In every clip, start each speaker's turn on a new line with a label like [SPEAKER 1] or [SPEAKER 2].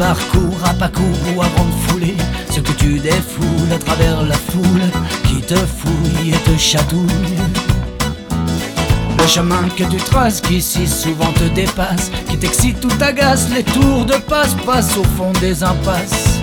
[SPEAKER 1] parcours à pas court ou à grande foulée, ce que tu défoules à travers la foule qui te fouille et te chatouille. Le chemin que tu traces qui si souvent te dépasse, qui t'excite ou t'agace, les tours de passe-passe au fond des impasses.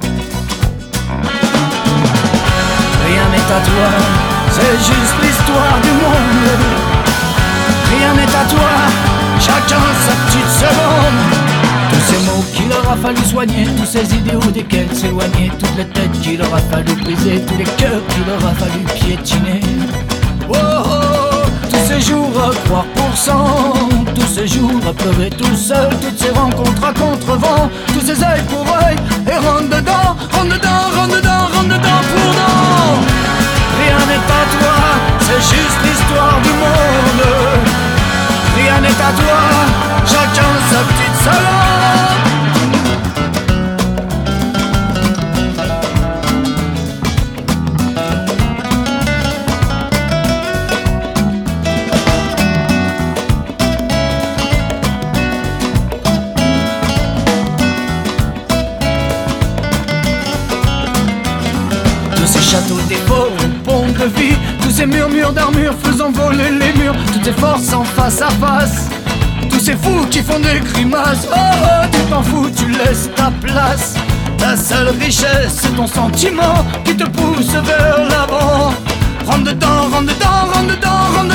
[SPEAKER 1] Rien n'est à toi, c'est juste l'histoire du monde. Rien n'est à toi, chacun sa petite seconde. Tous ces mots qu'il aura fallu soigner, tous ces idéaux desquels s'éloigner, toutes les têtes qu'il aura fallu briser, tous les cœurs qu'il aura fallu piétiner. Oh, oh, tous ces jours à croire pour cent, tous ces jours à pleurer tout seul, toutes ces rencontres à contre-vent, tous ces œils pour œil, et rentre dedans, rentre dedans, rentre dedans, rentre dedans pour dedans. Rien n'est à toi, c'est juste l'histoire du monde. Rien n'est à toi, chacun sa petite salade. Tous ces châteaux, des forts, ponts de vie, tous ces murmures d'armure faisant voler les murs, toutes ces forces en face à face, tous ces fous qui font des grimaces. Oh oh, tu t'en fous, tu laisses ta place. Ta seule richesse, c'est ton sentiment qui te pousse vers l'avant. Rentre dedans, rentre dedans, rentre dedans, rentre